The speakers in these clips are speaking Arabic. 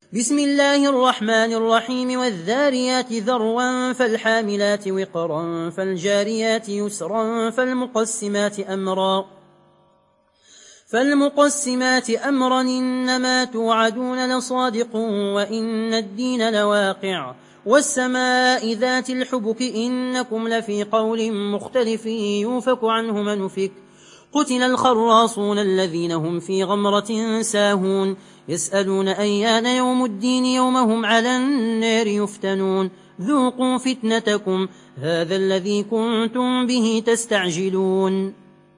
بسم الله الرحمن الرحيم والذاريات ذروا فالحاملات وقرا فالجاريات يسرا فالمقسمات أمرا إنما توعدون لصادق وإن الدين لواقع والسماء ذات الحبك إنكم لفي قول مختلف يوفك عنه من أفك قتل الخراصون الذين هم في غمرة ساهون يسألون أيان يوم الدين يوم هم على النار يفتنون ذوقوا فتنتكم هذا الذي كنتم به تستعجلون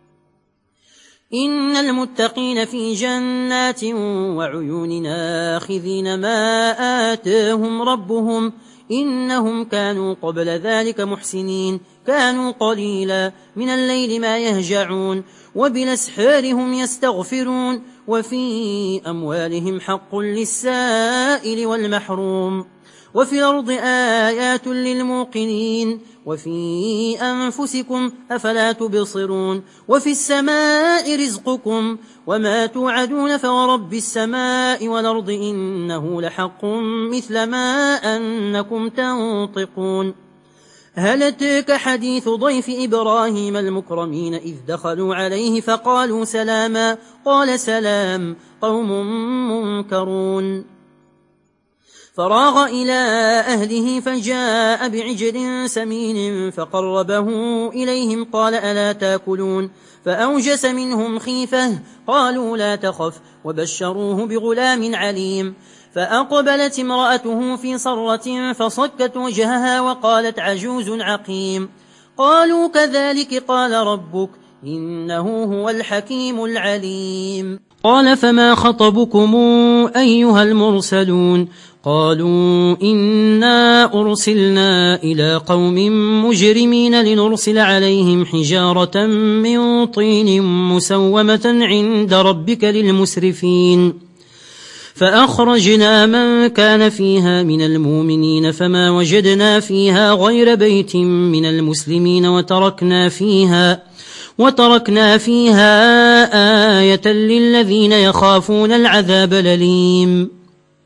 إن المتقين في جنات وعيون آخذين ما آتاهم ربهم إنهم كانوا قبل ذلك محسنين كانوا قليلا من الليل ما يهجعون وبالأسحار هم يستغفرون وفي أموالهم حق للسائل والمحروم وفي الأرض آيات للموقنين وفي أنفسكم أفلا تبصرون وفي السماء رزقكم وما توعدون فورب السماء والأرض إنه لحق مثل ما أنكم تنطقون هل أتاك حديث ضيف إبراهيم المكرمين إذ دخلوا عليه فقالوا سلاما قال سلام قوم منكرون فراغ إلى أهله فجاء بعجل سمين فقربه إليهم قال ألا تاكلون فأوجس منهم خيفة قالوا لا تخف وبشروه بغلام عليم فأقبلت امرأته في صرة فصكت وجهها وقالت عجوز عقيم قالوا كذلك قال ربك إنه هو الحكيم العليم قال فما خطبكم أيها المرسلون قالوا إنا أرسلنا إلى قوم مجرمين لنرسل عليهم حجارة من طين مسومة عند ربك للمسرفين فأخرجنا من كان فيها من المؤمنين فما وجدنا فيها غير بيت من المسلمين وتركنا فيها آية للذين يخافون العذاب الأليم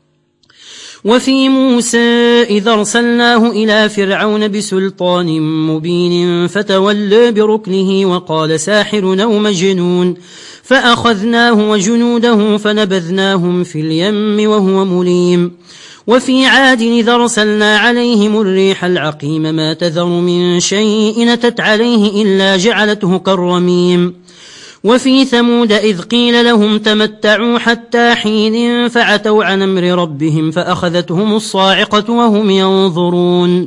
وفي موسى إذا أرسلناه إلى فرعون بسلطان مبين فتولى بركنه وقال ساحر أو مجنون فأخذناه وجنوده فنبذناهم في اليم وهو مليم وفي عاد إذا أرسلنا عليهم الريح العقيم ما تذر من شيء أتت عليه إلا جعلته كالرميم وفي ثمود إذ قيل لهم تمتعوا حتى حين فعتوا عن أمر ربهم فأخذتهم الصاعقة وهم ينظرون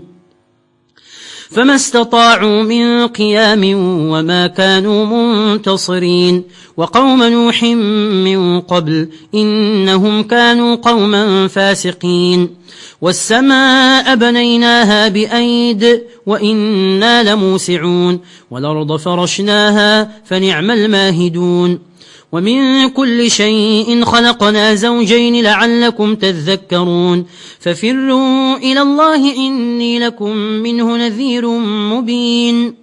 فما استطاعوا من قيام وما كانوا منتصرين وقوم نوح من قبل إنهم كانوا قوما فاسقين والسماء بنيناها بأيد وإنا لموسعون والأرض فرشناها فنعم الماهدون ومن كل شيء خلقنا زوجين لعلكم تذكرون ففروا إلى الله إني لكم منه نذير مبين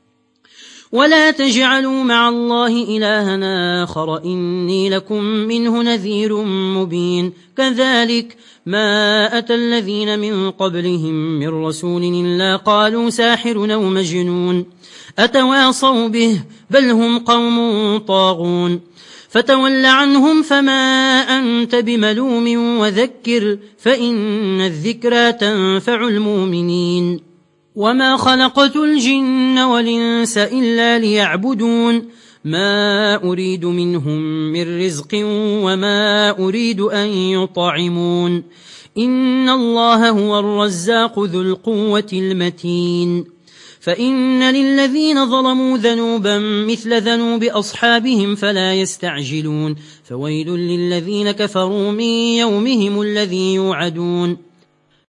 ولا تجعلوا مع الله إلها آخر إني لكم منه نذير مبين كذلك ما أتى الذين من قبلهم من رسول إلا قالوا ساحر أو مجنون أتواصوا به بل هم قوم طاغون فتول عنهم فما أنت بملوم وذكر فإن الذكرى تنفع المؤمنين وما خلقت الجن والإنس إلا ليعبدون ما أريد منهم من رزق وما أريد أن يطعمون إن الله هو الرزاق ذو القوة المتين فإن للذين ظلموا ذنوبا مثل ذنوب أصحابهم فلا يستعجلون فويل للذين كفروا من يومهم الذي يوعدون